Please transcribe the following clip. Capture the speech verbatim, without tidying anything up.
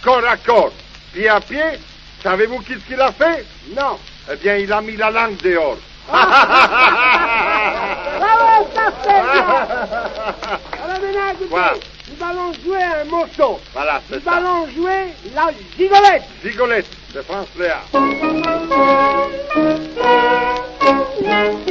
corps à corps, pied à pied. Savez-vous qu'est-ce qu'il a fait? Non. Eh bien, il a mis la langue dehors. Ah ouais, ça c'est bien. Alors maintenant, écoutez, Voilà. nous allons jouer un morceau. Voilà, c'est Nous ça. allons jouer la gigolette. Gigolette de France Léa.